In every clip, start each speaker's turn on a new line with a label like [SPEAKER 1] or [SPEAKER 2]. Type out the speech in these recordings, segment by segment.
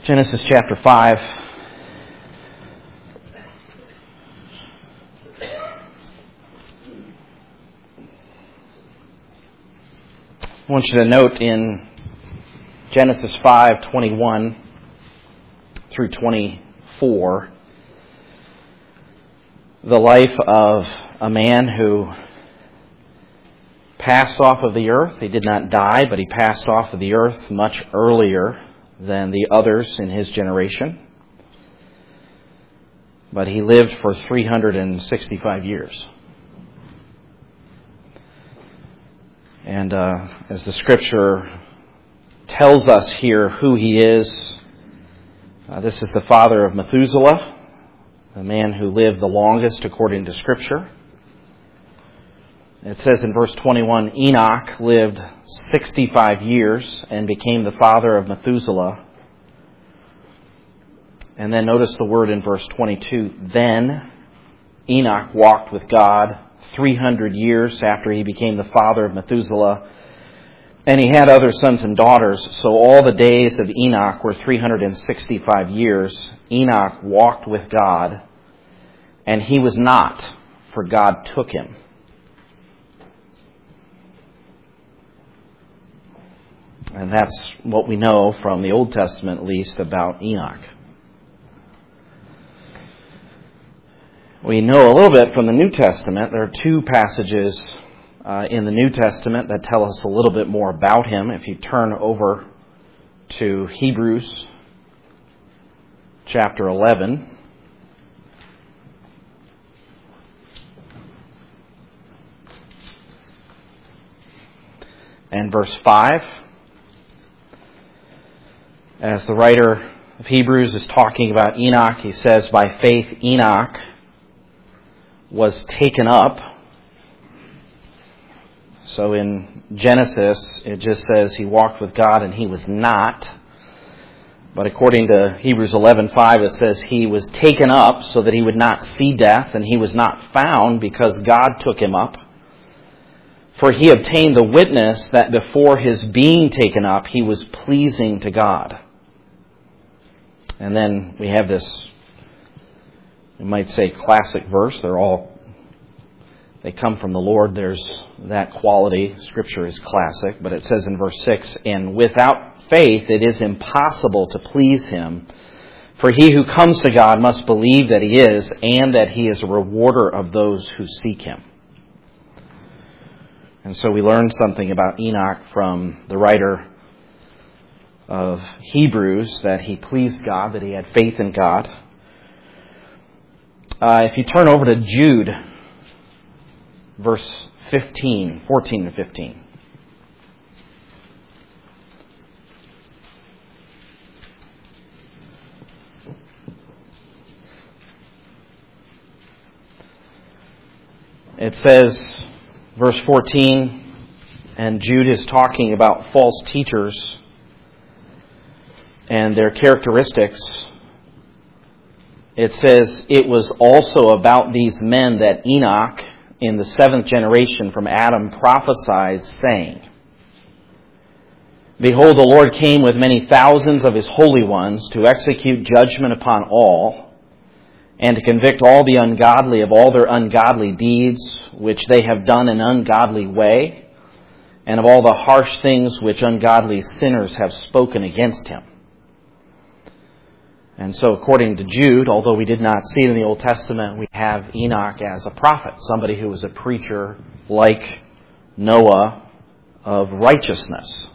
[SPEAKER 1] Genesis chapter 5. I want you to note in Genesis 5:21 through 24, the life of a man who passed off of the earth. He did not die, but he passed off of the earth much earlier than the others in his generation. But he lived for 365 years. And as the Scripture tells us here who he is, this is the father of Methuselah, the man who lived the longest according to Scripture. It says in verse 21, Enoch lived 65 years and became the father of Methuselah. And then notice the word in verse 22, then Enoch walked with God 300 years after he became the father of Methuselah. And he had other sons and daughters. So all the days of Enoch were 365 years. Enoch walked with God, and he was not, for God took him. And that's what we know from the Old Testament, at least, about Enoch. We know a little bit from the New Testament. There are two passages in the New Testament that tell us a little bit more about him. If you turn over to Hebrews chapter 11. And verse 5. As the writer of Hebrews is talking about Enoch, he says, by faith Enoch was taken up. So in Genesis, it just says he walked with God and he was not. But according to Hebrews 11:5, it says he was taken up so that he would not see death, and he was not found because God took him up. For he obtained the witness that before his being taken up, he was pleasing to God. And then we have this, you might say, classic verse. They come from the Lord. There's that quality. Scripture is classic. But it says in verse 6, and without faith it is impossible to please him. For he who comes to God must believe that he is, and that he is a rewarder of those who seek him. And so we learn something about Enoch from the writer of Hebrews, that he pleased God, that he had faith in God. If you turn over to Jude, verse 14 to 15. It says, verse 14, and Jude is talking about false teachers and their characteristics. It says, it was also about these men that Enoch, in the 7th generation from Adam, prophesied, saying, behold, the Lord came with many thousands of his holy ones to execute judgment upon all, and to convict all the ungodly of all their ungodly deeds, which they have done in an ungodly way, and of all the harsh things which ungodly sinners have spoken against him. And so according to Jude, although we did not see it in the Old Testament, we have Enoch as a prophet, somebody who was a preacher like Noah of righteousness.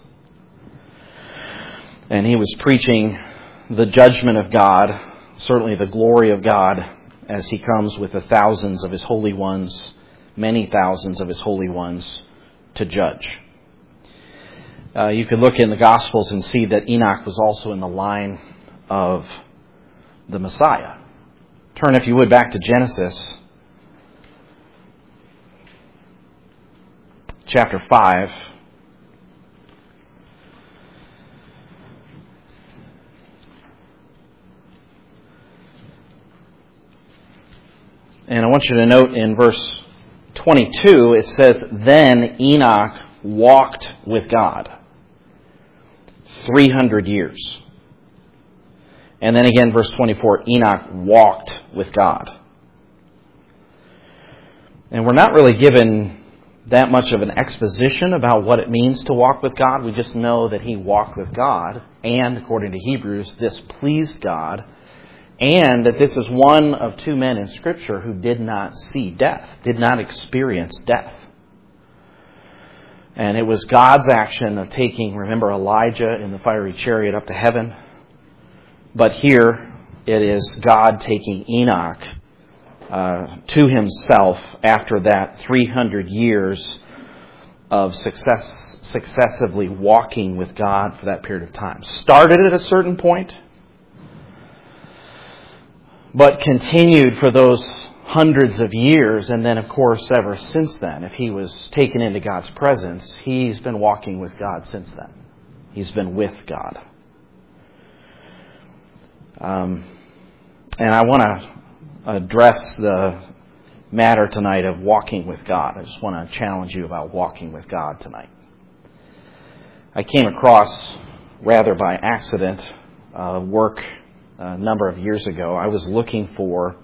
[SPEAKER 1] And he was preaching the judgment of God, certainly the glory of God, as he comes with the thousands of his holy ones, many thousands of his holy ones, to judge. You could look in the Gospels and see that Enoch was also in the line of the Messiah. Turn, if you would, back to Genesis chapter 5. And I want you to note in verse 22, it says, then Enoch walked with God 300 years. And then again, verse 24, Enoch walked with God. And we're not really given that much of an exposition about what it means to walk with God. We just know that he walked with God, and according to Hebrews, this pleased God, and that this is one of two men in Scripture who did not see death, did not experience death. And it was God's action of taking, remember, Elijah in the fiery chariot up to heaven. But here it is God taking Enoch to himself after that 300 years of successively walking with God for that period of time. Started at a certain point, but continued for those hundreds of years, and then, of course, ever since then. If he was taken into God's presence, he's been walking with God since then. He's been with God. And I want to address the matter tonight of walking with God. I just want to challenge you about walking with God tonight. I came across, rather by accident, work a number of years ago. I was looking for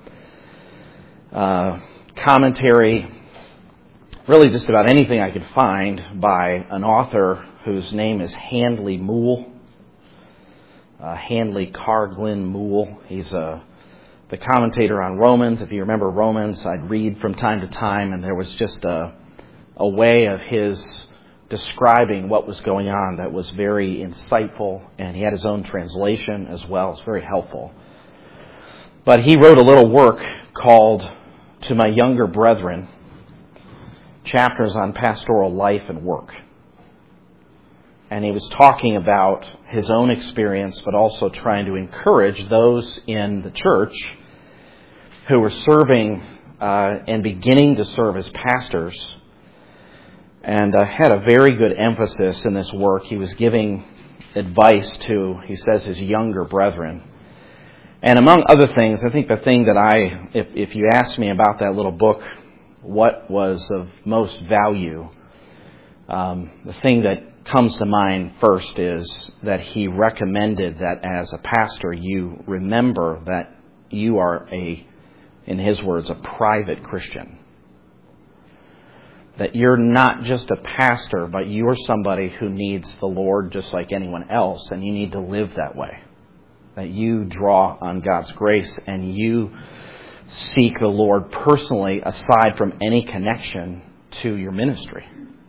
[SPEAKER 1] commentary, really just about anything I could find, by an author whose name is Handley Moule. Handley Carglin Moule. He's the commentator on Romans. If you remember Romans, I'd read from time to time, and there was just a way of his describing what was going on that was very insightful, and he had his own translation as well. It's very helpful. But he wrote a little work called To My Younger Brethren, Chapters on Pastoral Life and Work. And he was talking about his own experience, but also trying to encourage those in the church who were serving and beginning to serve as pastors. And had a very good emphasis in this work. He was giving advice to, he says, his younger brethren. And among other things, I think the thing that if you ask me about that little book, what was of most value, the thing that comes to mind first is that he recommended that as a pastor you remember that you are in his words, a private Christian. That you're not just a pastor, but you're somebody who needs the Lord just like anyone else, and you need to live that way. That you draw on God's grace and you seek the Lord personally aside from any connection to your ministry.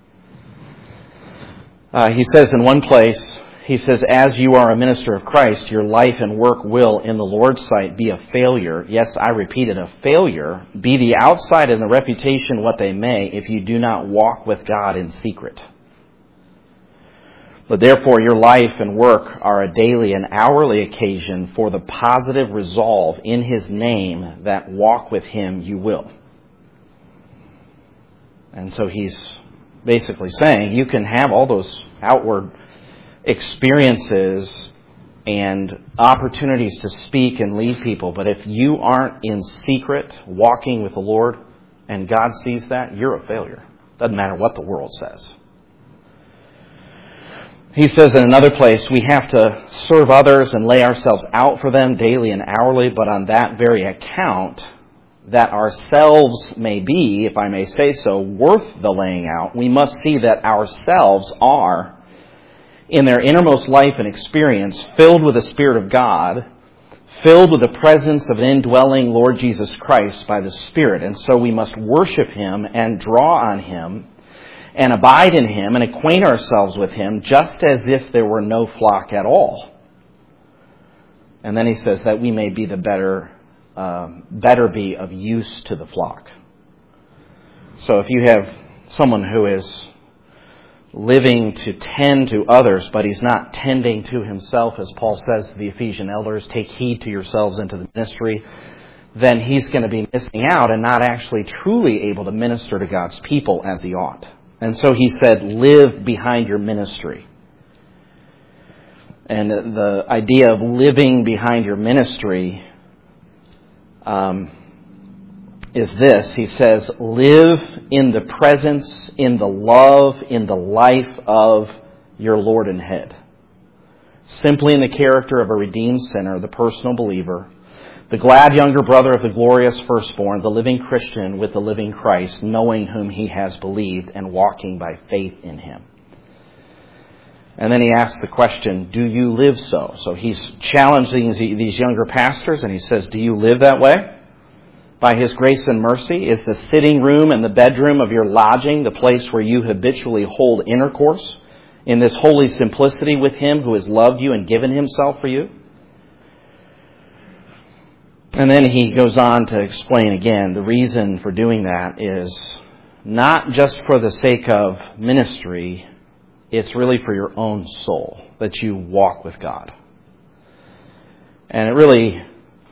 [SPEAKER 1] He says in one place, he says, as you are a minister of Christ, your life and work will, in the Lord's sight, be a failure. Yes, I repeat it, a failure. Be the outside and the reputation what they may, if you do not walk with God in secret. But therefore your life and work are a daily and hourly occasion for the positive resolve in His name that walk with Him you will. And so he's basically saying you can have all those outward experiences and opportunities to speak and lead people, but if you aren't in secret walking with the Lord and God sees that, you're a failure. Doesn't matter what the world says. He says in another place, we have to serve others and lay ourselves out for them daily and hourly, but on that very account, that ourselves may be, if I may say so, worth the laying out, we must see that ourselves are, in their innermost life and experience, filled with the Spirit of God, filled with the presence of an indwelling Lord Jesus Christ by the Spirit. And so we must worship Him and draw on Him and abide in Him and acquaint ourselves with Him just as if there were no flock at all. And then he says that we may be the better be of use to the flock. So if you have someone who is living to tend to others, but he's not tending to himself, as Paul says to the Ephesian elders, take heed to yourselves into the ministry, then he's going to be missing out and not actually truly able to minister to God's people as he ought. And so he said, live behind your ministry. And the idea of living behind your ministry is this. He says, live in the presence, in the love, in the life of your Lord and Head. simply in the character of a redeemed sinner, the personal believer, the glad younger brother of the glorious firstborn, the living Christian with the living Christ, knowing whom he has believed and walking by faith in him. And then he asks the question, do you live so? So he's challenging these younger pastors, and he says, do you live that way? By his grace and mercy, is the sitting room and the bedroom of your lodging the place where you habitually hold intercourse in this holy simplicity with him who has loved you and given himself for you? And then he goes on to explain again the reason for doing that is not just for the sake of ministry, it's really for your own soul, that you walk with God. And it really,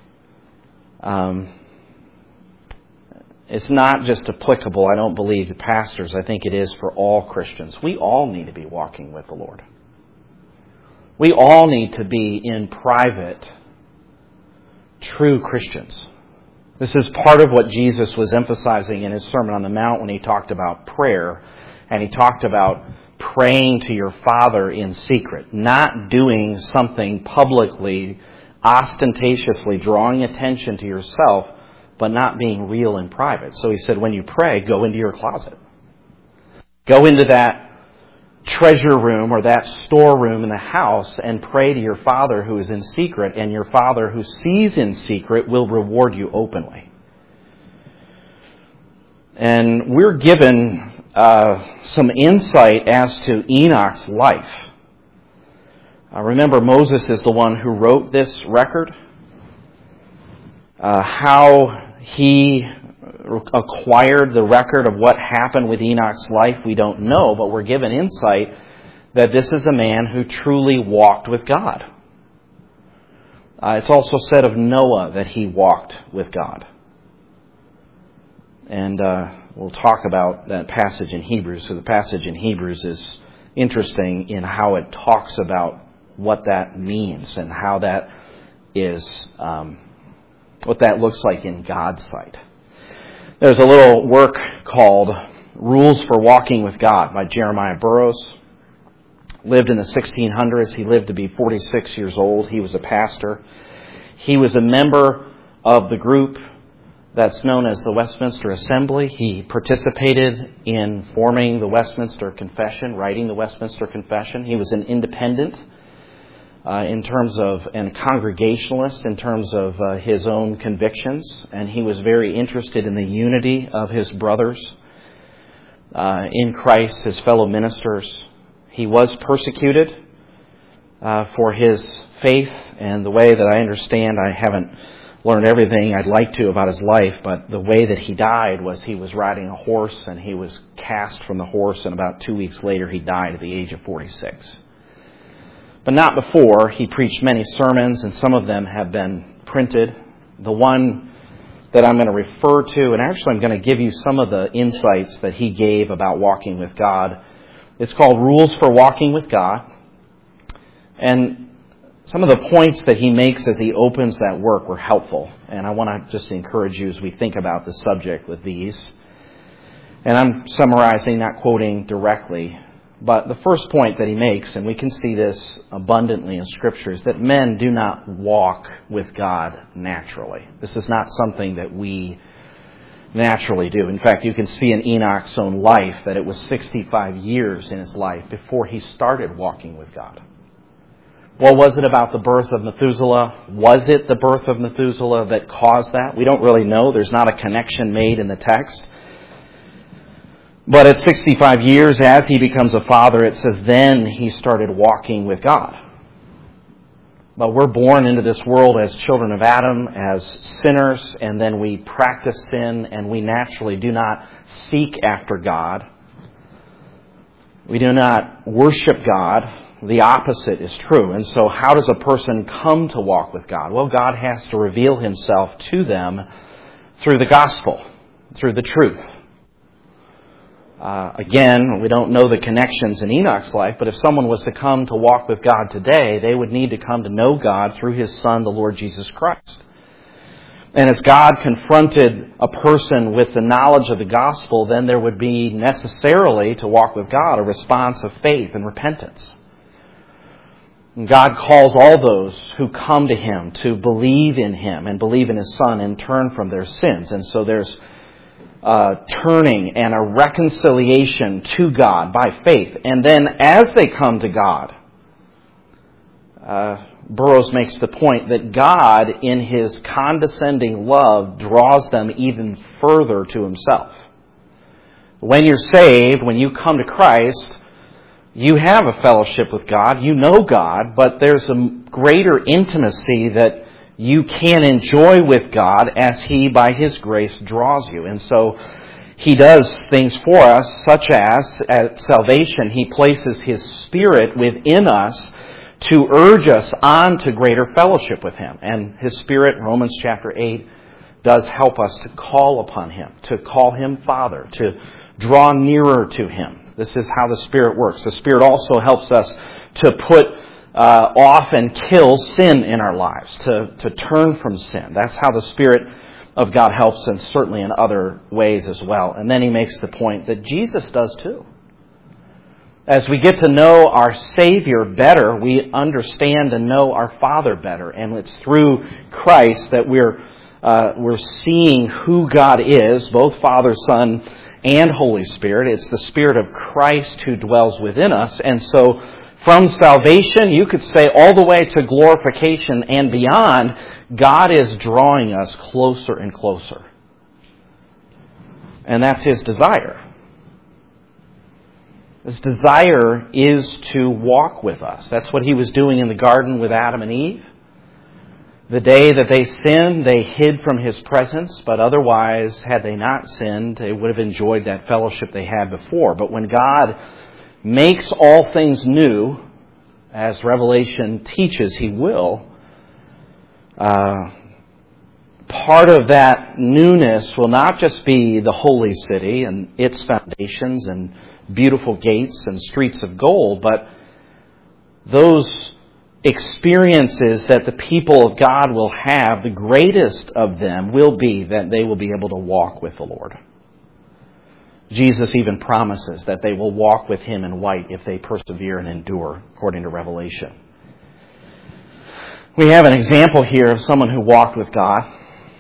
[SPEAKER 1] it's not just applicable, I don't believe, to pastors. I think it is for all Christians. We all need to be walking with the Lord. We all need to be in private, true Christians. This is part of what Jesus was emphasizing in his Sermon on the Mount when he talked about prayer, and he talked about praying to your Father in secret, not doing something publicly, ostentatiously, drawing attention to yourself, but not being real in private. So he said, when you pray, go into your closet. Go into that treasure room or that storeroom in the house and pray to your Father who is in secret, and your Father who sees in secret will reward you openly. And we're given some insight as to Enoch's life. Remember, Moses is the one who wrote this record. How he acquired the record of what happened with Enoch's life, we don't know, but we're given insight that this is a man who truly walked with God. It's also said of Noah that he walked with God. And we'll talk about that passage in Hebrews. So the passage in Hebrews is interesting in how it talks about what that means and how that is, what that looks like in God's sight. There's a little work called Rules for Walking with God by Jeremiah Burroughs. Lived in the 1600s. He lived to be 46 years old. He was a pastor. He was a member of the group that's known as the Westminster Assembly. He participated in forming the Westminster Confession, writing the Westminster Confession. He was an independent in terms of, and congregationalist in terms of his own convictions. And he was very interested in the unity of his brothers in Christ, his fellow ministers. He was persecuted for his faith, and the way that I understand, I haven't learned everything I'd like to about his life, but the way that he died was he was riding a horse and he was cast from the horse, and about 2 weeks later he died at the age of 46. But not before. He preached many sermons, and some of them have been printed. The one that I'm going to refer to, and actually I'm going to give you some of the insights that he gave about walking with God. It's called Rules for Walking with God. And some of the points that he makes as he opens that work were helpful. And I want to just encourage you as we think about the subject with these. And I'm summarizing, not quoting directly. But the first point that he makes, and we can see this abundantly in Scripture, is that men do not walk with God naturally. This is not something that we naturally do. In fact, you can see in Enoch's own life that it was 65 years in his life before he started walking with God. Well, was it about the birth of Methuselah? Was it the birth of Methuselah that caused that? We don't really know. There's not a connection made in the text. But at 65 years, as he becomes a father, it says then he started walking with God. But we're born into this world as children of Adam, as sinners, and then we practice sin, and we naturally do not seek after God. We do not worship God. The opposite is true. And so how does a person come to walk with God? Well, God has to reveal himself to them through the gospel, through the truth. Again, we don't know the connections in Enoch's life, but if someone was to come to walk with God today, they would need to come to know God through His Son, the Lord Jesus Christ. And as God confronted a person with the knowledge of the gospel, then there would be necessarily, to walk with God, a response of faith and repentance. God calls all those who come to Him to believe in Him and believe in His Son and turn from their sins. And so there's turning and a reconciliation to God by faith. And then as they come to God, Burroughs makes the point that God, in His condescending love, draws them even further to Himself. When you're saved, when you come to Christ, you have a fellowship with God, you know God, but there's a greater intimacy that you can enjoy with God as He, by His grace, draws you. And so He does things for us, such as, at salvation, He places His Spirit within us to urge us on to greater fellowship with Him. And His Spirit, Romans chapter 8, does help us to call upon Him, to call Him Father, to draw nearer to Him. This is how the Spirit works. The Spirit also helps us to put off and kill sin in our lives, to turn from sin. That's how the Spirit of God helps, and certainly in other ways as well. And then he makes the point that Jesus does too. As we get to know our Savior better, we understand and know our Father better. And it's through Christ that we're seeing who God is, both Father, Son, and Holy Spirit. It's the Spirit of Christ who dwells within us. And so from salvation, you could say all the way to glorification and beyond, God is drawing us closer and closer. And that's His desire. His desire is to walk with us. That's what He was doing in the garden with Adam and Eve. The day that they sinned, they hid from His presence, but otherwise, had they not sinned, they would have enjoyed that fellowship they had before. But when God makes all things new, as Revelation teaches He will, part of that newness will not just be the holy city and its foundations and beautiful gates and streets of gold, but those experiences that the people of God will have, the greatest of them will be that they will be able to walk with the Lord. Jesus even promises that they will walk with Him in white if they persevere and endure, according to Revelation. We have an example here of someone who walked with God.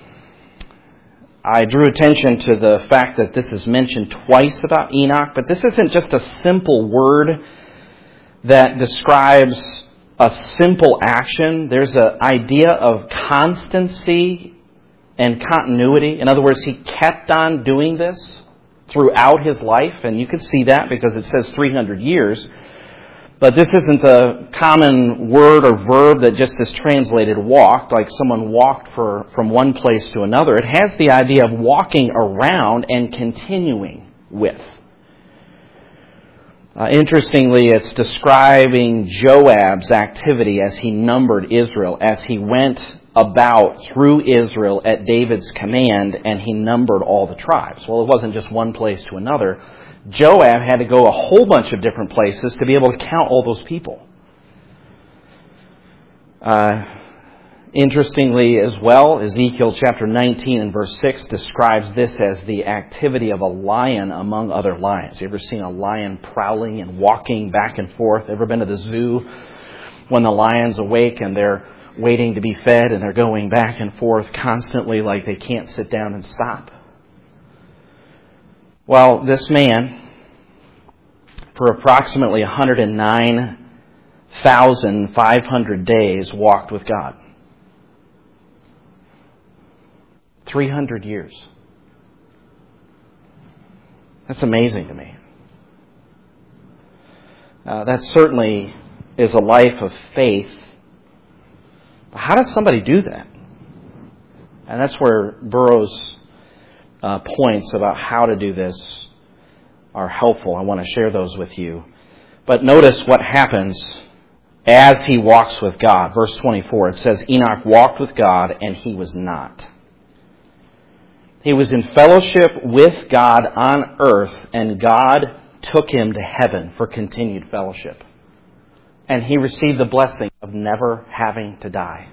[SPEAKER 1] I drew attention to the fact that this is mentioned twice about Enoch, but this isn't just a simple word that describes a simple action. There's an idea of constancy and continuity. In other words, he kept on doing this throughout his life, and you can see that because it says 300 years. But this isn't the common word or verb that just is translated walked, like someone walked from one place to another. It has the idea of walking around and continuing with. Interestingly, it's describing Joab's activity as he numbered Israel, as he went about through Israel at David's command, and he numbered all the tribes. Well, it wasn't just one place to another. Joab had to go a whole bunch of different places to be able to count all those people. Interestingly as well, Ezekiel chapter 19 and verse 6 describes this as the activity of a lion among other lions. You ever seen a lion prowling and walking back and forth? Ever been to the zoo when the lion's awake and they're waiting to be fed and they're going back and forth constantly like they can't sit down and stop? Well, this man, for approximately 109,500 days, walked with God. 300 years. That's amazing to me. That certainly is a life of faith. How does somebody do that? And that's where Burroughs' points about how to do this are helpful. I want to share those with you. But notice what happens as he walks with God. Verse 24, it says, Enoch walked with God, and he was not. He was in fellowship with God on earth, and God took him to heaven for continued fellowship. And he received the blessing of never having to die.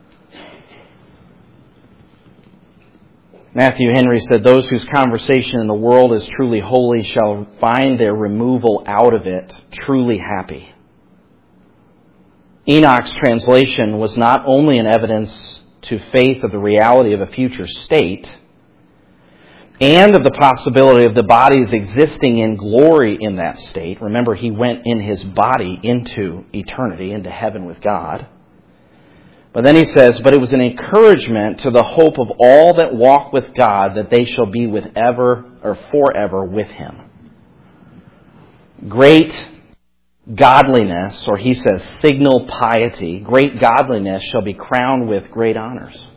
[SPEAKER 1] Matthew Henry said, those whose conversation in the world is truly holy shall find their removal out of it truly happy. Enoch's translation was not only an evidence to faith of the reality of a future state and of the possibility of the bodies existing in glory in that state. Remember, he went in his body into eternity, into heaven with God. But then he says, but it was an encouragement to the hope of all that walk with God, that they shall be with ever or forever with him. Great godliness, or he says signal piety, great godliness shall be crowned with great honors.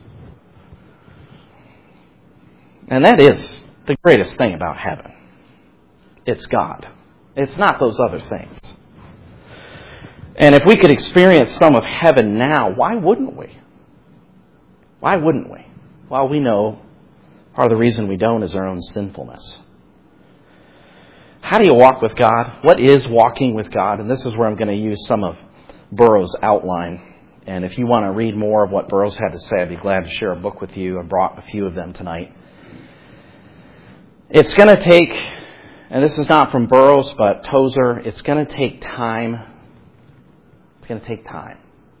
[SPEAKER 1] And that is the greatest thing about heaven. It's God. It's not those other things. And if we could experience some of heaven now, why wouldn't we? Why wouldn't we? Well, we know part of the reason we don't is our own sinfulness. How do you walk with God? What is walking with God? And this is where I'm going to use some of Burroughs' outline. And if you want to read more of what Burroughs had to say, I'd be glad to share a book with you. I brought a few of them tonight. It's going to take, and this is not from Burroughs, but Tozer, it's going to take time. It's going to take time.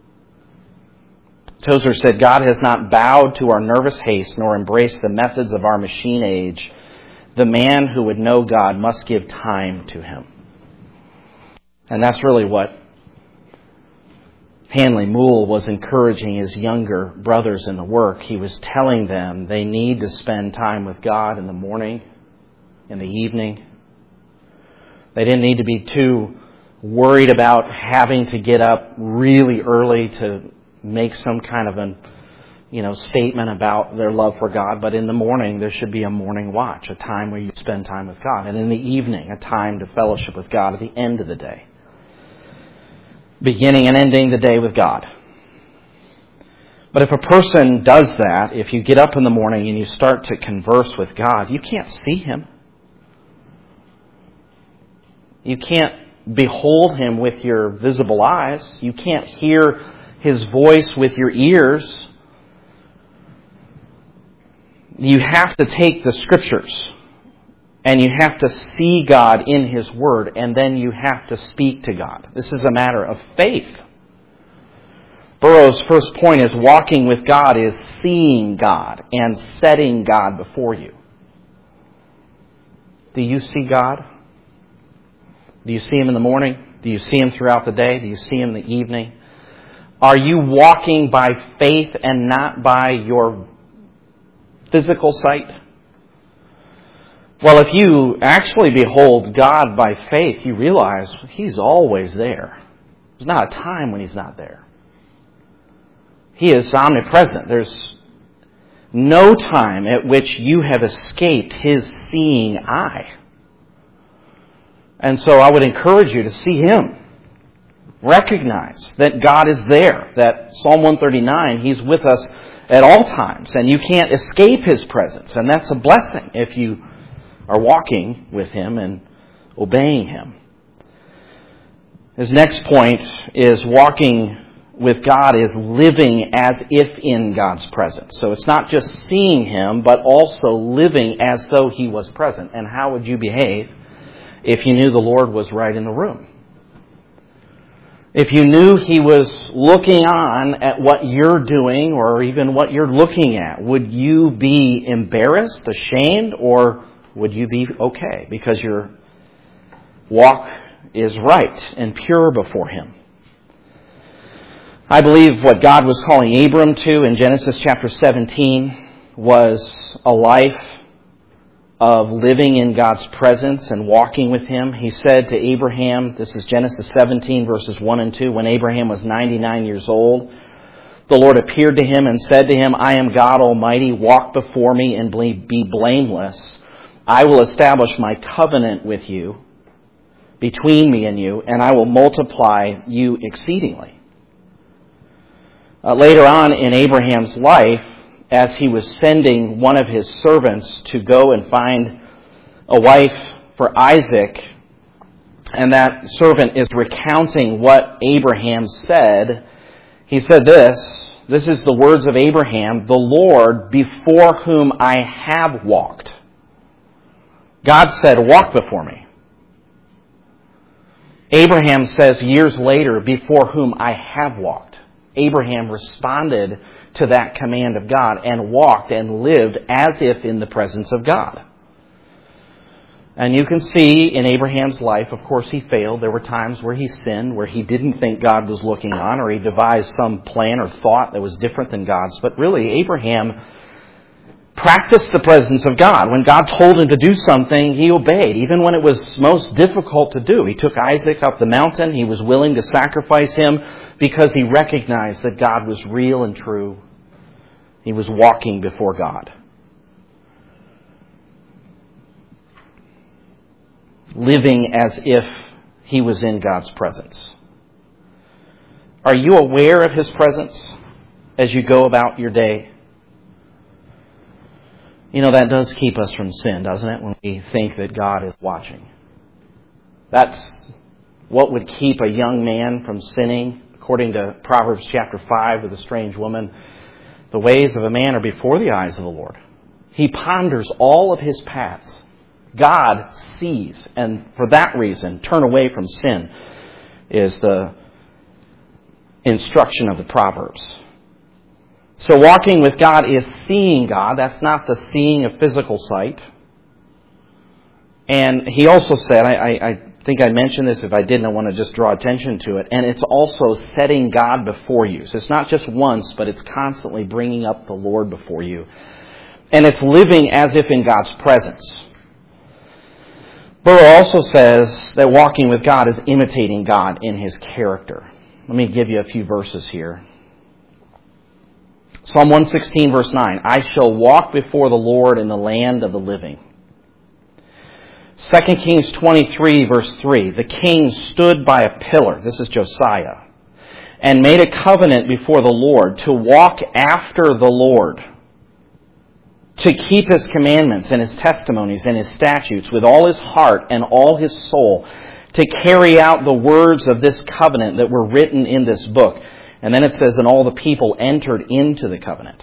[SPEAKER 1] Tozer said, God has not bowed to our nervous haste nor embraced the methods of our machine age. The man who would know God must give time to him. And that's really what Hanley Moule was encouraging his younger brothers in the work. He was telling them they need to spend time with God in the morning, in the evening. They didn't need to be too worried about having to get up really early to make some kind of an statement about their love for God. But in the morning, there should be a morning watch, a time where you spend time with God. And in the evening, a time to fellowship with God at the end of the day. Beginning and ending the day with God. But if a person does that, if you get up in the morning and you start to converse with God, you can't see Him. You can't behold Him with your visible eyes. You can't hear His voice with your ears. You have to take the Scriptures and you have to see God in His Word, and then you have to speak to God. This is a matter of faith. Burroughs' first point is walking with God is seeing God and setting God before you. Do you see God? Do you see Him in the morning? Do you see Him throughout the day? Do you see Him in the evening? Are you walking by faith and not by your physical sight? Well, if you actually behold God by faith, you realize He's always there. There's not a time when He's not there. He is omnipresent. There's no time at which you have escaped His seeing eye. And so I would encourage you to see Him. Recognize that God is there. That Psalm 139, He's with us at all times. And you can't escape His presence. And that's a blessing if you are walking with Him and obeying Him. His next point is walking with God is living as if in God's presence. So it's not just seeing Him, but also living as though He was present. And how would you behave if you knew the Lord was right in the room? If you knew He was looking on at what you're doing or even what you're looking at, would you be embarrassed, ashamed, or would you be okay because your walk is right and pure before Him? I believe what God was calling Abram to in Genesis chapter 17 was a life of living in God's presence and walking with Him. He said to Abraham, this is Genesis 17 verses 1 and 2, when Abraham was 99 years old, the Lord appeared to him and said to him, I am God Almighty, walk before me and be blameless. I will establish my covenant with you, between me and you, and I will multiply you exceedingly. Later on in Abraham's life, as he was sending one of his servants to go and find a wife for Isaac, and that servant is recounting what Abraham said, he said this is the words of Abraham, the Lord before whom I have walked. God said, walk before me. Abraham says years later, before whom I have walked. Abraham responded to that command of God and walked and lived as if in the presence of God. And you can see in Abraham's life, of course, he failed. There were times where he sinned, where he didn't think God was looking on, or he devised some plan or thought that was different than God's. But really, Abraham practiced the presence of God. When God told him to do something, he obeyed, even when it was most difficult to do. He took Isaac up the mountain. He was willing to sacrifice him because he recognized that God was real and true. He was walking before God. Living as if he was in God's presence. Are you aware of his presence as you go about your day? You know, that does keep us from sin, doesn't it? When we think that God is watching. That's what would keep a young man from sinning. According to Proverbs chapter 5 with a strange woman, the ways of a man are before the eyes of the Lord. He ponders all of his paths. God sees, and for that reason, turn away from sin is the instruction of the Proverbs. So walking with God is seeing God. That's not the seeing of physical sight. And he also said, I think I mentioned this. If I didn't, I want to just draw attention to it. And it's also setting God before you. So it's not just once, but it's constantly bringing up the Lord before you. And it's living as if in God's presence. Burrow also says that walking with God is imitating God in his character. Let me give you a few verses here. Psalm 116, verse 9. I shall walk before the Lord in the land of the living. 2 Kings 23, verse 3. The king stood by a pillar. This is Josiah. And made a covenant before the Lord to walk after the Lord, to keep his commandments and his testimonies and his statutes with all his heart and all his soul, to carry out the words of this covenant that were written in this book. And then it says, and all the people entered into the covenant.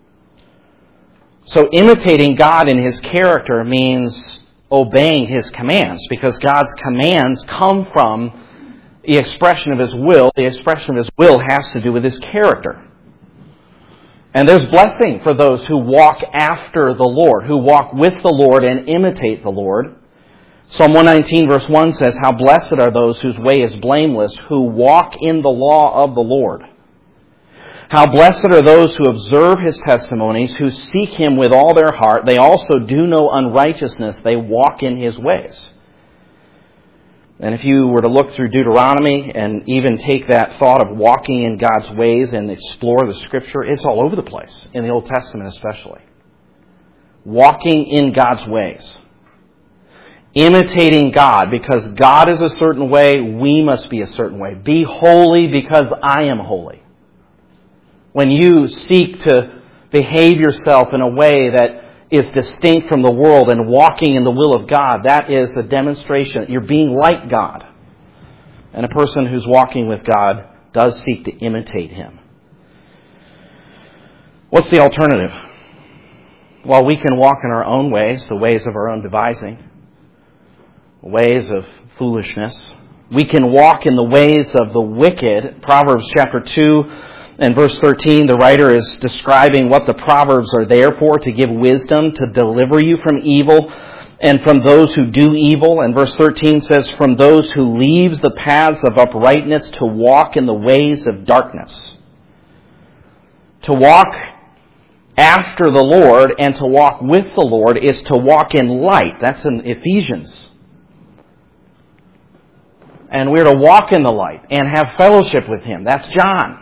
[SPEAKER 1] So imitating God in his character means obeying his commands, because God's commands come from the expression of his will. The expression of his will has to do with his character. And there's blessing for those who walk after the Lord, who walk with the Lord and imitate the Lord. Psalm 119 verse 1 says, how blessed are those whose way is blameless, who walk in the law of the Lord. How blessed are those who observe his testimonies, who seek him with all their heart. They also do no unrighteousness. They walk in his ways. And if you were to look through Deuteronomy and even take that thought of walking in God's ways and explore the Scripture, it's all over the place, in the Old Testament especially. Walking in God's ways. Imitating God, because God is a certain way, we must be a certain way. Be holy because I am holy. When you seek to behave yourself in a way that is distinct from the world and walking in the will of God, that is a demonstration. You're being like God. And a person who's walking with God does seek to imitate him. What's the alternative? Well, we can walk in our own ways, the ways of our own devising, ways of foolishness. We can walk in the ways of the wicked. Proverbs chapter 2 and verse 13, the writer is describing what the Proverbs are there for, to give wisdom, to deliver you from evil and from those who do evil. And verse 13 says, from those who leaves the paths of uprightness to walk in the ways of darkness. To walk after the Lord and to walk with the Lord is to walk in light. That's in Ephesians. And we're to walk in the light and have fellowship with him. That's John.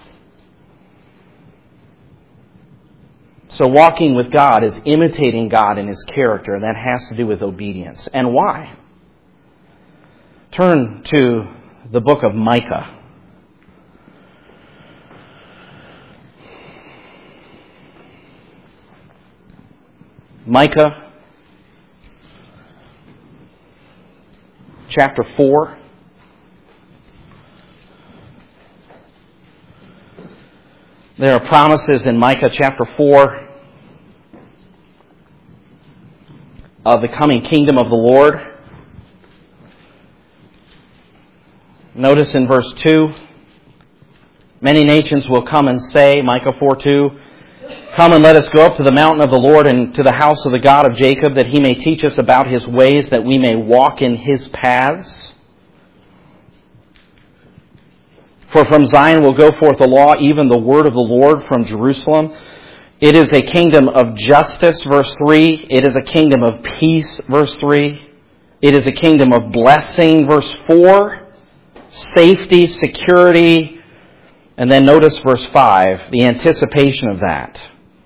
[SPEAKER 1] So walking with God is imitating God in his character, and that has to do with obedience. And why? Turn to the book of Micah. Micah chapter 4. There are promises in Micah chapter 4 of the coming kingdom of the Lord. Notice in verse 2, many nations will come and say, Micah 4:2, come and let us go up to the mountain of the Lord and to the house of the God of Jacob, that He may teach us about His ways, that we may walk in His paths. For from Zion will go forth the law, even the word of the Lord from Jerusalem. It is a kingdom of justice, verse 3. It is a kingdom of peace, verse 3. It is a kingdom of blessing, verse 4. Safety, security. And then notice verse 5, the anticipation of that.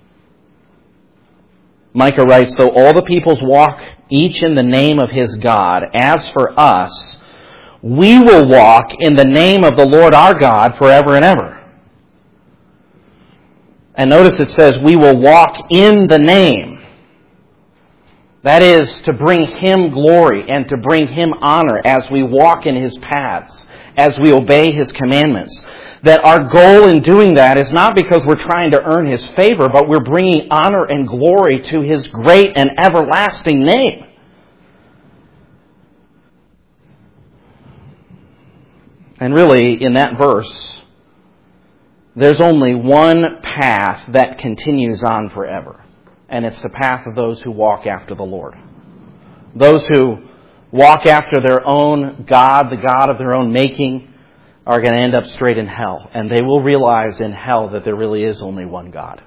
[SPEAKER 1] Micah writes, though all the peoples walk each in the name of his God, as for us, we will walk in the name of the Lord our God forever and ever. And notice it says, we will walk in the name. That is to bring Him glory and to bring Him honor as we walk in His paths, as we obey His commandments. That our goal in doing that is not because we're trying to earn His favor, but we're bringing honor and glory to His great and everlasting name. And really, in that verse, there's only one path that continues on forever. And it's the path of those who walk after the Lord. Those who walk after their own God, the God of their own making, are going to end up straight in hell. And they will realize in hell that there really is only one God.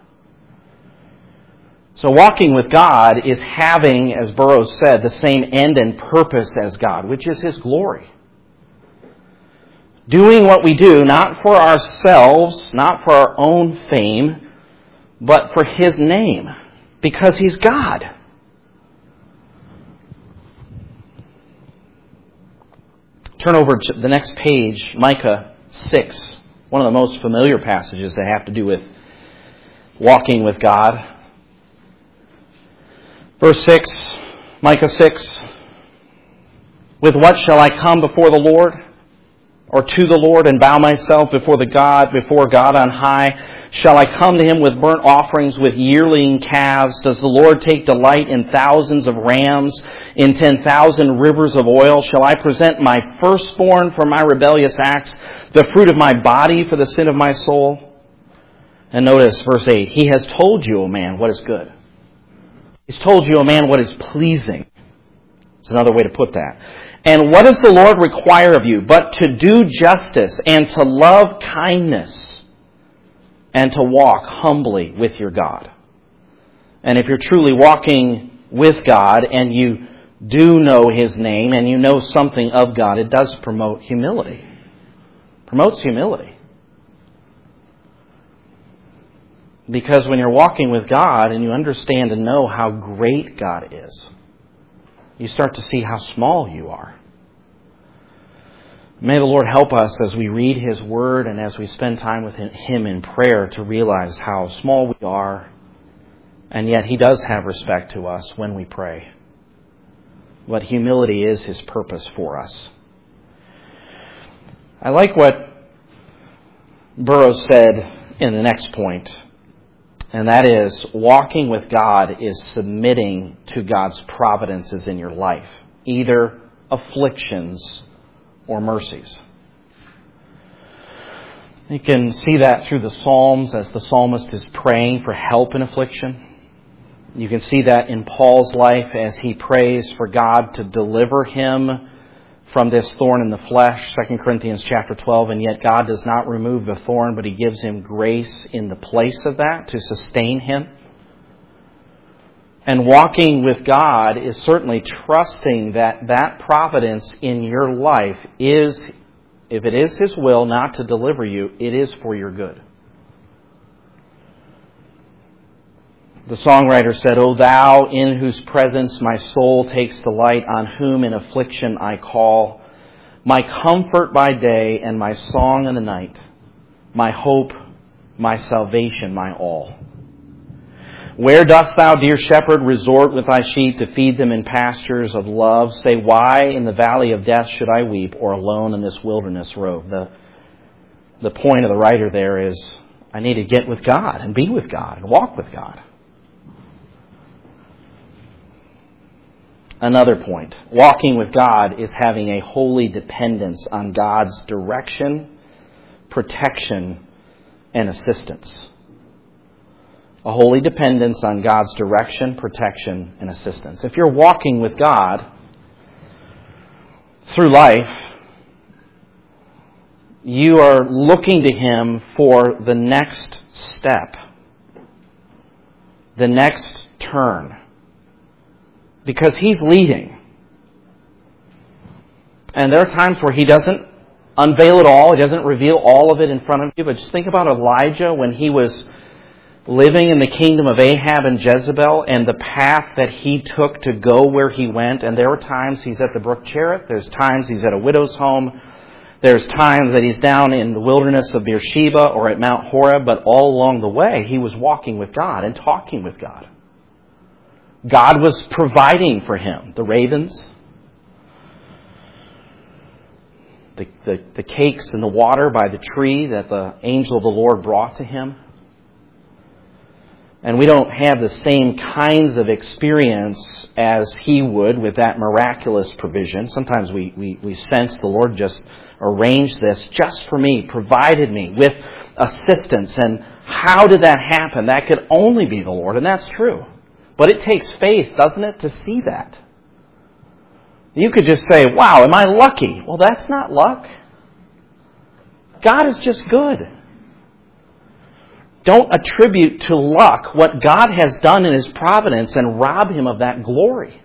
[SPEAKER 1] So walking with God is having, as Burroughs said, the same end and purpose as God, which is His glory. Doing what we do, not for ourselves, not for our own fame, but for His name, because He's God. Turn over to the next page, Micah 6, one of the most familiar passages that have to do with walking with God. Verse 6, Micah 6, with what shall I come before the Lord? Or to the Lord, and bow myself before God on high? Shall I come to Him with burnt offerings, with yearling calves? Does the Lord take delight in thousands of rams, in 10,000 rivers of oil? Shall I present my firstborn for my rebellious acts, the fruit of my body for the sin of my soul? And notice verse 8, He has told you, O man, what is good. He's told you, O man, what is pleasing. It's another way to put that. And what does the Lord require of you but to do justice and to love kindness and to walk humbly with your God? And if you're truly walking with God and you do know His name and you know something of God, it does promote humility. It promotes humility. Because when you're walking with God and you understand and know how great God is, you start to see how small you are. May the Lord help us as we read His Word and as we spend time with Him in prayer to realize how small we are, and yet He does have respect to us when we pray. But humility is His purpose for us. I like what Burroughs said in the next point, and that is, walking with God is submitting to God's providences in your life, either afflictions or mercies. You can see that through the Psalms as the psalmist is praying for help in affliction. You can see that in Paul's life as he prays for God to deliver him from this thorn in the flesh, 2 Corinthians chapter 12, and yet God does not remove the thorn, but He gives him grace in the place of that to sustain him. And walking with God is certainly trusting that that providence in your life is, if it is His will not to deliver you, it is for your good. The songwriter said, O Thou, in whose presence my soul takes delight, on whom in affliction I call, my comfort by day and my song in the night, my hope, my salvation, my all. Where dost Thou, dear shepherd, resort with Thy sheep to feed them in pastures of love? Say, why in the valley of death should I weep, or alone in this wilderness rove? The point of the writer there is, I need to get with God and be with God and walk with God. another point. Walking with God is having a holy dependence on God's direction, protection, and assistance. A holy dependence on God's direction, protection, and assistance. If you're walking with God through life, you are looking to Him for the next step, the next turn, because He's leading. And there are times where He doesn't unveil it all, He doesn't reveal all of it in front of you, but just think about Elijah when he was living in the kingdom of Ahab and Jezebel and the path that he took to go where he went. And there were times he's at the brook Cherith. There's times he's at a widow's home. There's times that he's down in the wilderness of Beersheba or at Mount Horeb. But all along the way, he was walking with God and talking with God. God was providing for him the ravens, the cakes and the water by the tree that the angel of the Lord brought to him. And we don't have the same kinds of experience as he would with that miraculous provision. Sometimes we sense the Lord just arranged this just for me, provided me with assistance. And how did that happen? That could only be the Lord, and that's true. But it takes faith, doesn't it, to see that? You could just say, wow, am I lucky? Well, that's not luck. God is just good. Don't attribute to luck what God has done in His providence and rob Him of that glory.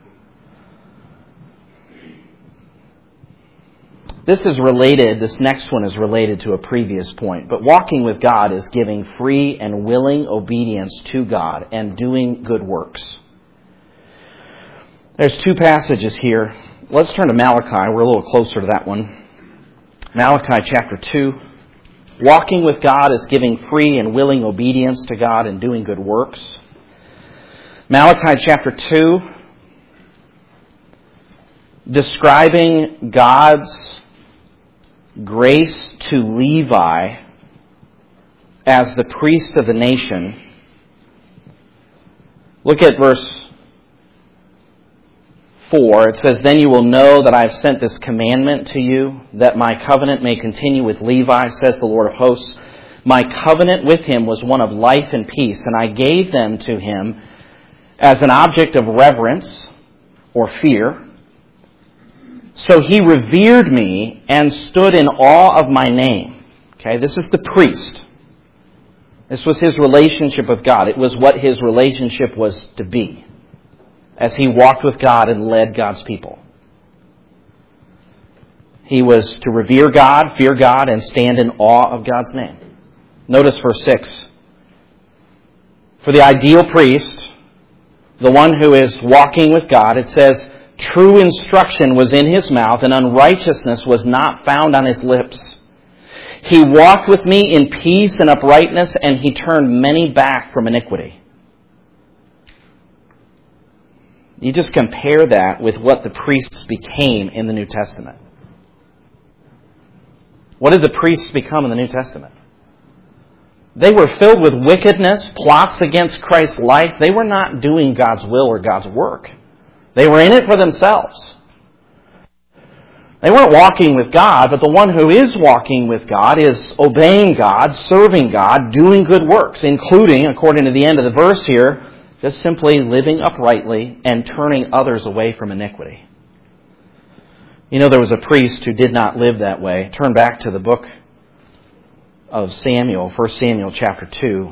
[SPEAKER 1] This next one is related to a previous point. But walking with God is giving free and willing obedience to God and doing good works. There's two passages here. Let's turn to Malachi. We're a little closer to that one. Malachi chapter 2. Walking with God is giving free and willing obedience to God and doing good works. Malachi chapter 2, describing God's grace to Levi as the priest of the nation. Look at verse 4, it says, "Then you will know that I have sent this commandment to you, that my covenant may continue with Levi, says the Lord of hosts. My covenant with him was one of life and peace, and I gave them to him as an object of reverence or fear. So he revered me and stood in awe of my name." Okay, this is the priest. This was his relationship with God. It was what his relationship was to be as he walked with God and led God's people. He was to revere God, fear God, and stand in awe of God's name. Notice verse 6. For the ideal priest, the one who is walking with God, it says, "True instruction was in his mouth, and unrighteousness was not found on his lips. He walked with me in peace and uprightness, and he turned many back from iniquity." You just compare that with what the priests became in the New Testament. What did the priests become in the New Testament? They were filled with wickedness, plots against Christ's life. They were not doing God's will or God's work. They were in it for themselves. They weren't walking with God, but the one who is walking with God is obeying God, serving God, doing good works, including, according to the end of the verse here, just simply living uprightly and turning others away from iniquity. You know, there was a priest who did not live that way. Turn back to the book of Samuel, 1 Samuel chapter 2.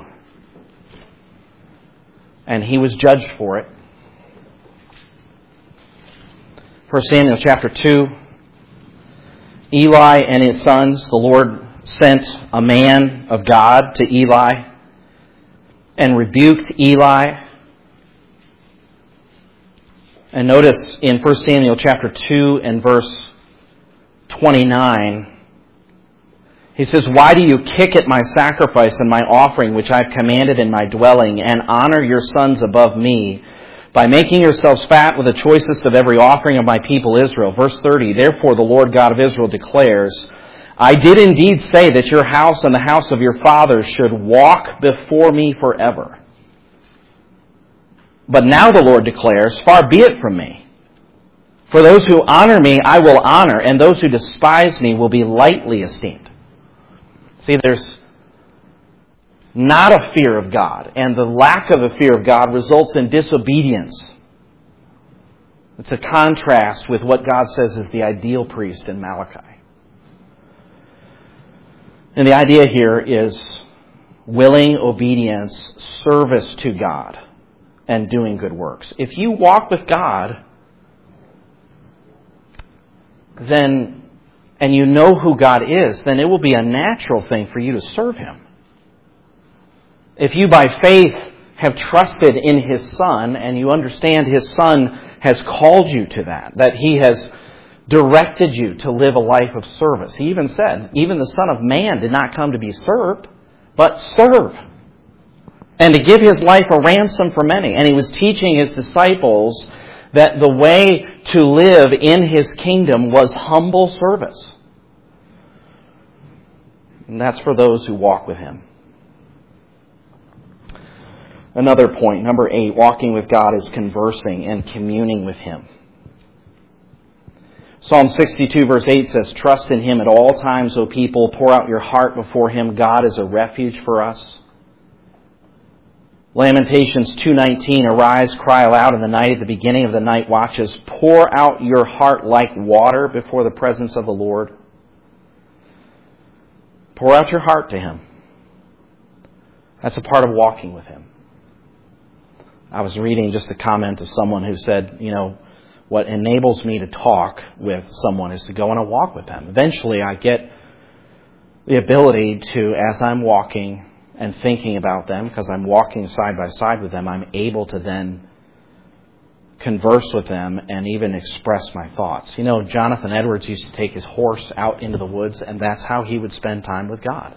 [SPEAKER 1] And he was judged for it. 1 Samuel chapter 2. Eli and his sons, the Lord sent a man of God to Eli and rebuked Eli. And notice in 1 Samuel chapter 2 and verse 29, he says, "Why do you kick at my sacrifice and my offering, which I've commanded in my dwelling, and honor your sons above me, by making yourselves fat with the choicest of every offering of my people Israel?" Verse 30, "Therefore the Lord God of Israel declares, I did indeed say that your house and the house of your fathers should walk before me forever. But now the Lord declares, far be it from me. For those who honor me, I will honor, and those who despise me will be lightly esteemed. See, there's not a fear of God, and the lack of a fear of God results in disobedience. It's a contrast with what God says is the ideal priest in Malachi. And the idea here is willing obedience, service to God, and doing good works. If you walk with God, then, and you know who God is, then it will be a natural thing for you to serve Him. If you by faith have trusted in His Son, and you understand His Son has called you to that He has directed you to live a life of service. He even said, even the Son of Man did not come to be served, but serve, and to give His life a ransom for many. And He was teaching His disciples that the way to live in His kingdom was humble service. And that's for those who walk with Him. Another point, number 8, walking with God is conversing and communing with Him. Psalm 62 verse 8 says, "Trust in Him at all times, O people. Pour out your heart before Him. God is a refuge for us." Lamentations 2:19, "Arise, cry aloud in the night, at the beginning of the night watches. Pour out your heart like water before the presence of the Lord." Pour out your heart to Him. That's a part of walking with Him. I was reading just a comment of someone who said, what enables me to talk with someone is to go on a walk with them. Eventually I get the ability to, as I'm walking and thinking about them, because I'm walking side by side with them, I'm able to then converse with them and even express my thoughts. Jonathan Edwards used to take his horse out into the woods, and that's how he would spend time with God.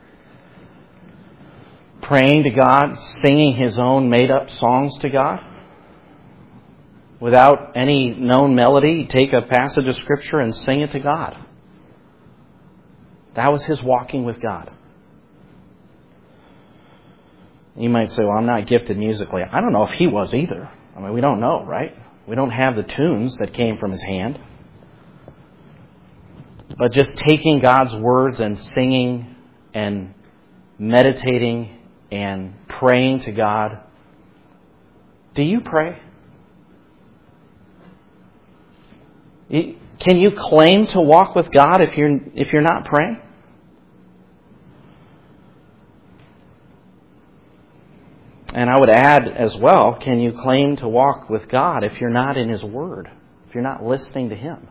[SPEAKER 1] Praying to God, singing his own made-up songs to God. Without any known melody, take a passage of Scripture and sing it to God. That was his walking with God. You might say, well, I'm not gifted musically. I don't know if he was either. We don't know, right? We don't have the tunes that came from his hand. But just taking God's words and singing and meditating and praying to God. Do you pray? Can you claim to walk with God if you're not praying? And I would add as well, can you claim to walk with God if you're not in His Word, if you're not listening to Him?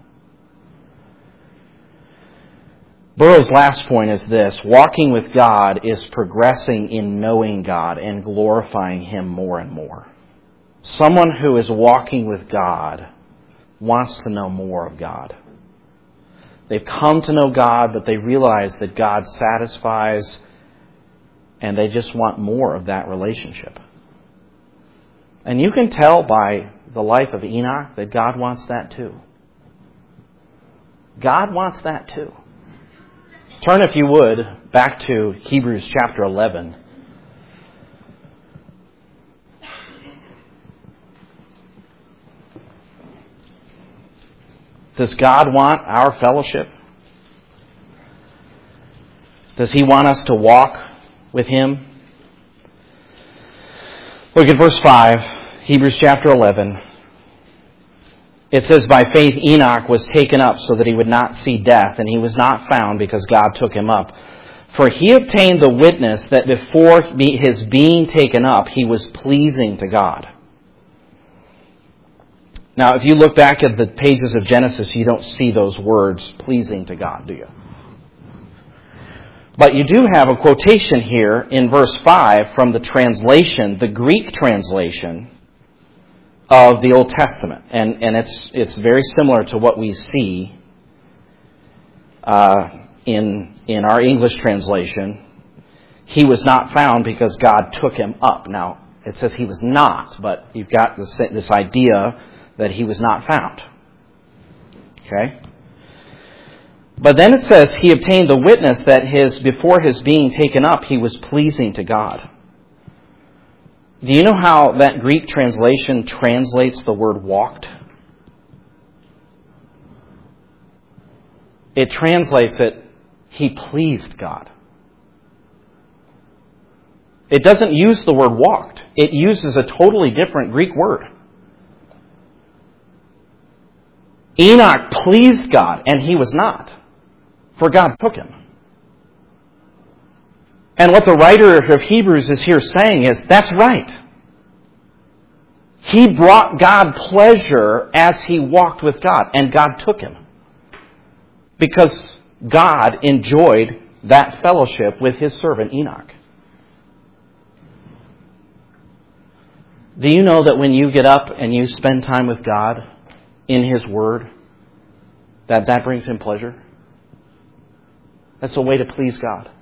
[SPEAKER 1] Burroughs' last point is this: walking with God is progressing in knowing God and glorifying Him more and more. Someone who is walking with God wants to know more of God. They've come to know God, but they realize that God satisfies, and they just want more of that relationship. And you can tell by the life of Enoch that God wants that too. God wants that too. Turn, if you would, back to Hebrews chapter 11. Does God want our fellowship? Does He want us to walk with Him? Look at verse 5, Hebrews chapter 11. It says, "By faith Enoch was taken up so that he would not see death, and he was not found because God took him up. For he obtained the witness that before his being taken up, he was pleasing to God." Now, if you look back at the pages of Genesis, you don't see those words, pleasing to God, do you? But you do have a quotation here in verse 5 from the translation, the Greek translation of the Old Testament. And it's very similar to what we see in our English translation. He was not found because God took him up. Now, it says he was not, but you've got this idea that he was not found. Okay? But then it says he obtained the witness that before his being taken up, he was pleasing to God. Do you know how that Greek translation translates the word walked? it translates it, he pleased God. It doesn't use the word walked. It uses a totally different Greek word. Enoch pleased God, and he was not, for God took him. And what the writer of Hebrews is here saying is, that's right. He brought God pleasure as he walked with God, and God took him. Because God enjoyed that fellowship with his servant Enoch. Do you know that when you get up and you spend time with God in his Word, that brings him pleasure? That's a way to please God.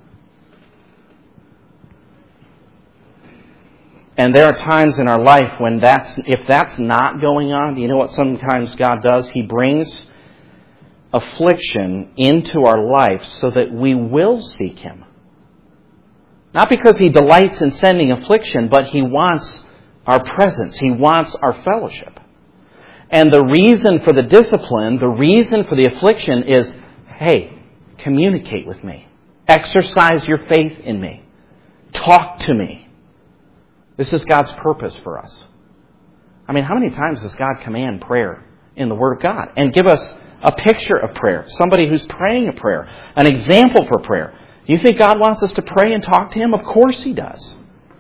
[SPEAKER 1] And there are times in our life when if that's not going on, do you know what sometimes God does? He brings affliction into our life so that we will seek him. Not because he delights in sending affliction, but he wants our presence. He wants our fellowship. And the reason for the discipline, the reason for the affliction is, hey, communicate with me. Exercise your faith in me. Talk to me. This is God's purpose for us. I mean, how many times does God command prayer in the Word of God? And give us a picture of prayer. Somebody who's praying a prayer. An example for prayer. Do you think God wants us to pray and talk to him? Of course he does.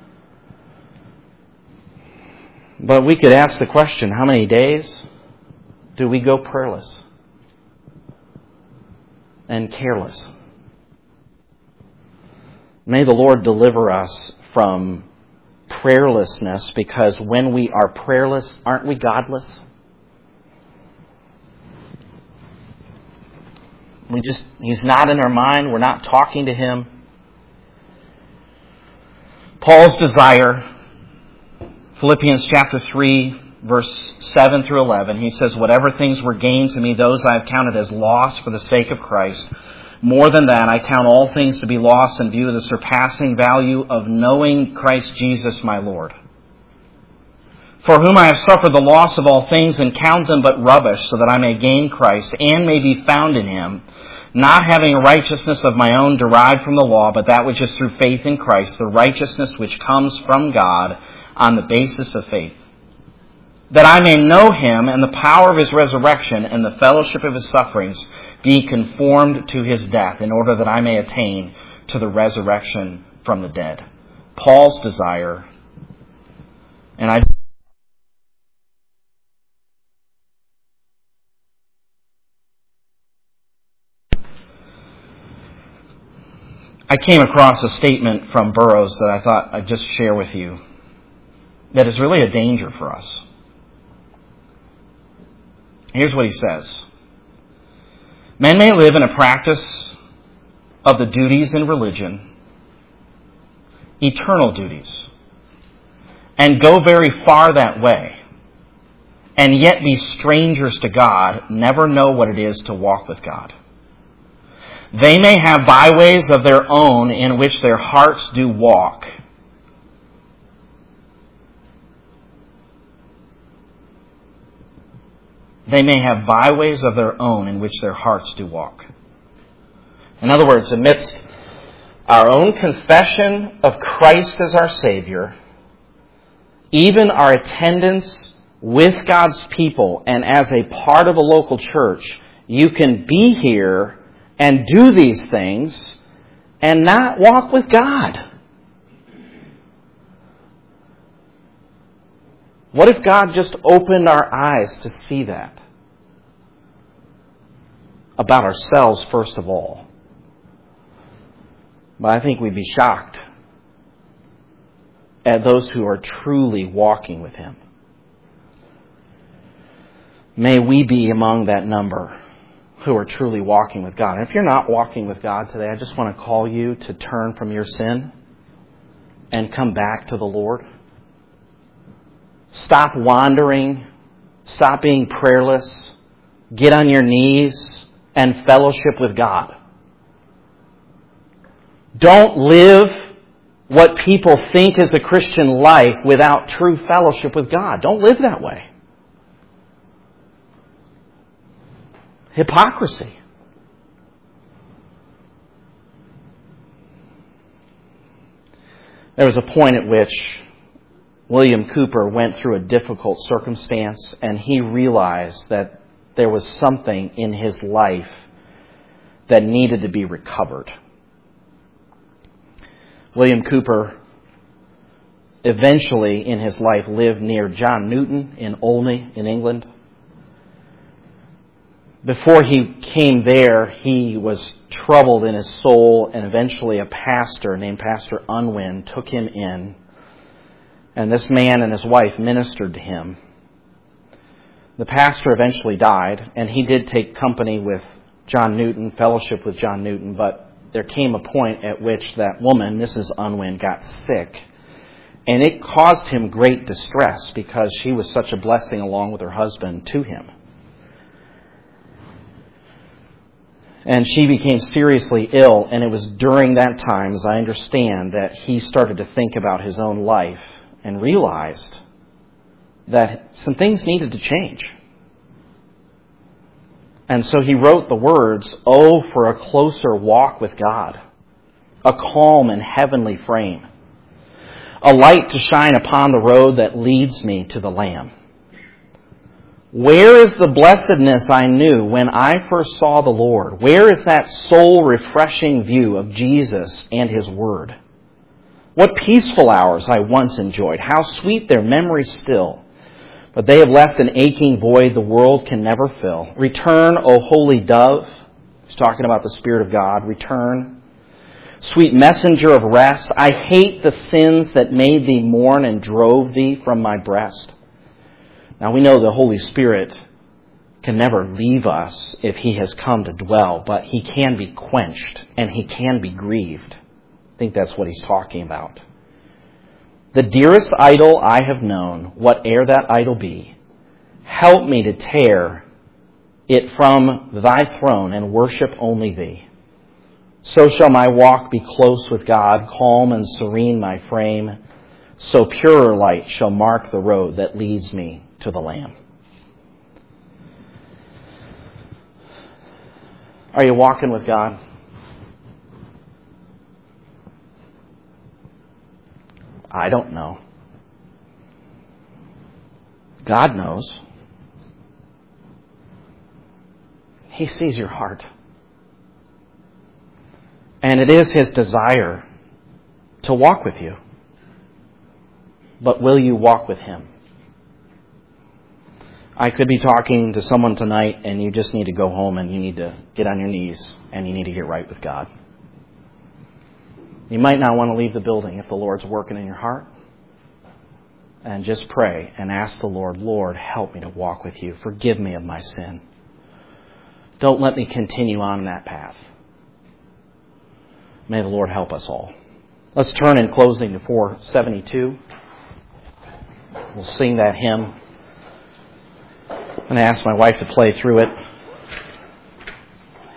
[SPEAKER 1] But we could ask the question, how many days do we go prayerless and careless? May the Lord deliver us from prayerlessness, because when we are prayerless, aren't we godless? He's not in our mind. We're not talking to him. Paul's desire, Philippians chapter 3, verse 7 through 11, he says, whatever things were gained to me, those I have counted as loss for the sake of Christ. More than that, I count all things to be lost in view of the surpassing value of knowing Christ Jesus my Lord, for whom I have suffered the loss of all things and count them but rubbish, so that I may gain Christ and may be found in him, not having a righteousness of my own derived from the law, but that which is through faith in Christ, the righteousness which comes from God on the basis of faith, that I may know him and the power of his resurrection and the fellowship of his sufferings, be conformed to his death, in order that I may attain to the resurrection from the dead. Paul's desire, and I came across a statement from Burroughs that I thought I'd just share with you that is really a danger for us. Here's what he says. Men may live in a practice of the duties in religion, eternal duties, and go very far that way, and yet be strangers to God, never know what it is to walk with God. They may have byways of their own in which their hearts do walk. They may have byways of their own in which their hearts do walk. In other words, amidst our own confession of Christ as our Savior, even our attendance with God's people and as a part of a local church, you can be here and do these things and not walk with God. What if God just opened our eyes to see that? About ourselves, first of all. But I think we'd be shocked at those who are truly walking with him. May we be among that number who are truly walking with God. And if you're not walking with God today, I just want to call you to turn from your sin and come back to the Lord. Stop wandering. Stop being prayerless. Get on your knees and fellowship with God. Don't live what people think is a Christian life without true fellowship with God. Don't live that way. Hypocrisy. There was a point at which William Cooper went through a difficult circumstance, and he realized that there was something in his life that needed to be recovered. William Cooper eventually in his life lived near John Newton in Olney in England. Before he came there, he was troubled in his soul, and eventually a pastor named Pastor Unwin took him in. And this man and his wife ministered to him. The pastor eventually died, and he did take company with John Newton, fellowship with John Newton, but there came a point at which that woman, Mrs. Unwin, got sick. And it caused him great distress because she was such a blessing along with her husband to him. And she became seriously ill, and it was during that time, as I understand, that he started to think about his own life and realized that some things needed to change. And so he wrote the words, "Oh, for a closer walk with God, a calm and heavenly frame, a light to shine upon the road that leads me to the Lamb. Where is the blessedness I knew when I first saw the Lord? Where is that soul-refreshing view of Jesus and His Word? What peaceful hours I once enjoyed. How sweet their memories still. But they have left an aching void the world can never fill. Return, O holy dove." He's talking about the Spirit of God. "Return, sweet messenger of rest. I hate the sins that made thee mourn and drove thee from my breast." Now we know the Holy Spirit can never leave us if He has come to dwell, but He can be quenched and He can be grieved. I think that's what He's talking about. "The dearest idol I have known, whate'er that idol be, help me to tear it from thy throne and worship only thee. So shall my walk be close with God, calm and serene my frame. So purer light shall mark the road that leads me to the Lamb." Are you walking with God? I don't know. God knows. He sees your heart. And it is His desire to walk with you. But will you walk with Him? I could be talking to someone tonight and you just need to go home and you need to get on your knees and you need to get right with God. You might not want to leave the building if the Lord's working in your heart. And just pray and ask the Lord, "Lord, help me to walk with you. Forgive me of my sin. Don't let me continue on that path." May the Lord help us all. Let's turn in closing to 472. We'll sing that hymn. I'm going to ask my wife to play through it.